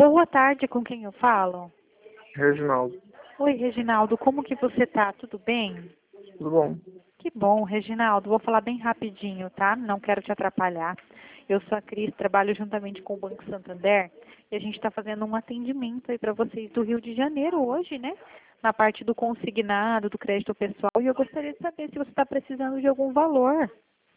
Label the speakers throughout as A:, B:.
A: Boa tarde, com quem eu falo?
B: Reginaldo.
A: Oi, Reginaldo, como que você tá? Tudo bem?
B: Tudo bom?
A: Que bom, Reginaldo. Vou falar bem rapidinho, tá? Não quero te atrapalhar. Eu sou a Cris, trabalho juntamente com o Banco Santander e a gente está fazendo um atendimento aí para vocês do Rio de Janeiro hoje, né? Na parte do consignado, do crédito pessoal, e eu gostaria de saber se você está precisando de algum valor.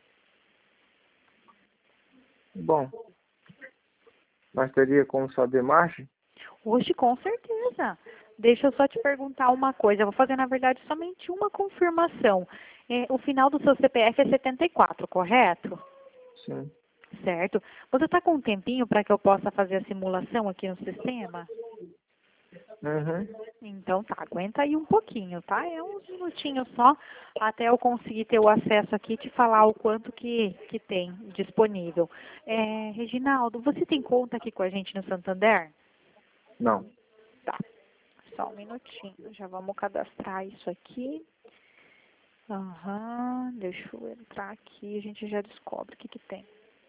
B: Bom, mas teria como saber margem?
A: Hoje, com certeza. Deixa eu só te perguntar uma coisa. Eu vou fazer, na verdade, somente uma confirmação. O final do seu CPF é 74, correto?
B: Sim.
A: Certo. Você está com um tempinho para que eu possa fazer a simulação aqui no sistema?
B: Uhum.
A: Então tá, aguenta aí um pouquinho, tá? É uns minutinhos só até eu conseguir ter o acesso aqui e te falar o quanto que tem disponível. Reginaldo, você tem conta aqui com a gente no Santander?
B: Não.
A: Tá, só um minutinho, já vamos cadastrar isso aqui. Aham, deixa eu entrar aqui, a gente já descobre o que tem.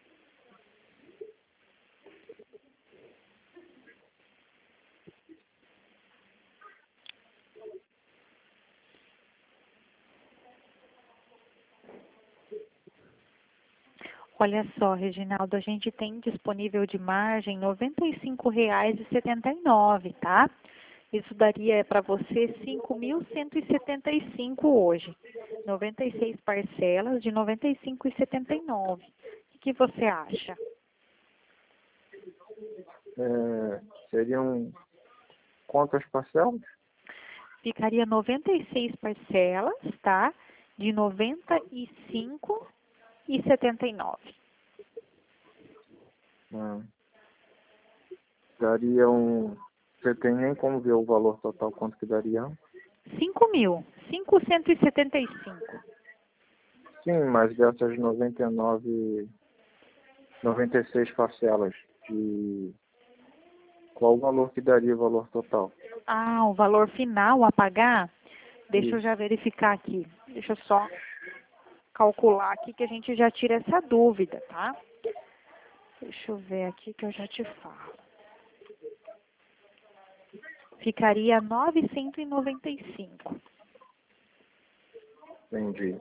A: Olha só, Reginaldo, a gente tem disponível de margem R$ 95,79, tá? Isso daria para você 5.175 hoje. 96 parcelas de 95,79. O que você acha?
B: Seriam quantas parcelas?
A: Ficaria 96 parcelas, tá? De 95,79.
B: Daria um... Você tem nem como ver o valor total, quanto que daria?
A: 5.175.
B: Sim, mas dessas 96 parcelas, de qual o valor que daria o valor total?
A: Ah, o valor final a pagar? Deixa eu
B: Isso.
A: já verificar aqui. Deixa eu só calcular aqui que a gente já tira essa dúvida, tá? Deixa eu ver aqui que eu já te falo. Ficaria 995.
B: Entendi.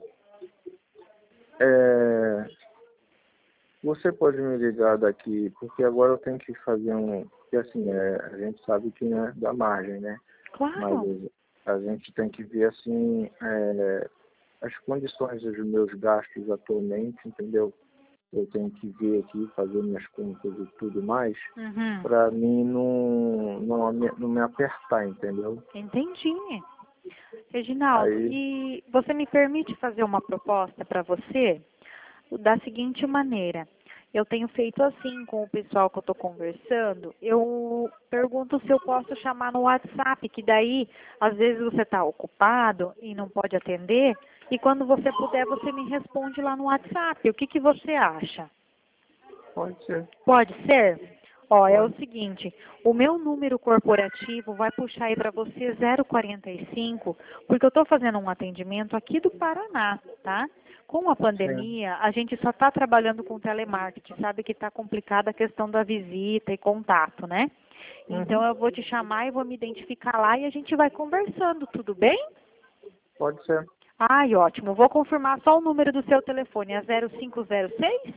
B: Você pode me ligar daqui, porque agora eu tenho que fazer um... Porque assim, a gente sabe que não é da margem, né? Mas
A: Claro.
B: a gente tem que ver assim as condições dos meus gastos atualmente, entendeu? Eu tenho que ver aqui, fazer minhas contas e tudo mais,
A: Uhum.
B: para mim não me apertar, entendeu?
A: Entendi. Reginaldo,
B: Aí,
A: e você me permite fazer uma proposta para você da seguinte maneira. Eu tenho feito assim com o pessoal que eu estou conversando. Eu pergunto se eu posso chamar no WhatsApp, que daí, às vezes você está ocupado e não pode atender, e quando você puder, você me responde lá no WhatsApp. O que você acha?
B: pode ser,
A: Pode ser? Ó, é o
B: pode.
A: seguinte, o meu número corporativo vai puxar aí para você 045, porque eu estou fazendo um atendimento aqui do Paraná, tá? Com a
B: Sim.
A: pandemia, a gente só está trabalhando com telemarketing, sabe que está complicada a questão da visita e contato, né? Então
B: Uhum.
A: eu vou te chamar e vou me identificar lá e a gente vai conversando, tudo bem?
B: Pode ser.
A: Ai, ótimo. Vou confirmar só o número do seu telefone, é 0506?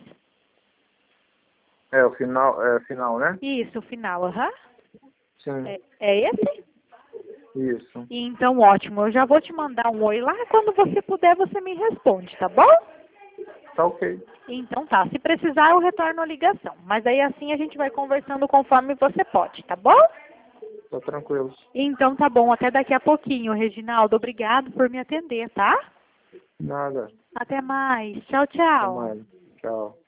B: É o final, né?
A: Isso, o final, aham.
B: Sim,
A: É esse?
B: isso.
A: Então, ótimo. Eu já vou te mandar um oi lá. Quando você puder, você me responde, tá bom?
B: Tá ok.
A: Então tá. Se precisar, eu retorno a ligação. Mas aí assim a gente vai conversando conforme você pode, tá bom?
B: Tá tranquilo.
A: Então tá bom. Até daqui a pouquinho, Reginaldo. Obrigado por me atender, tá?
B: Nada.
A: Até mais. Tchau,
B: Até
A: tchau.
B: mais. Tchau.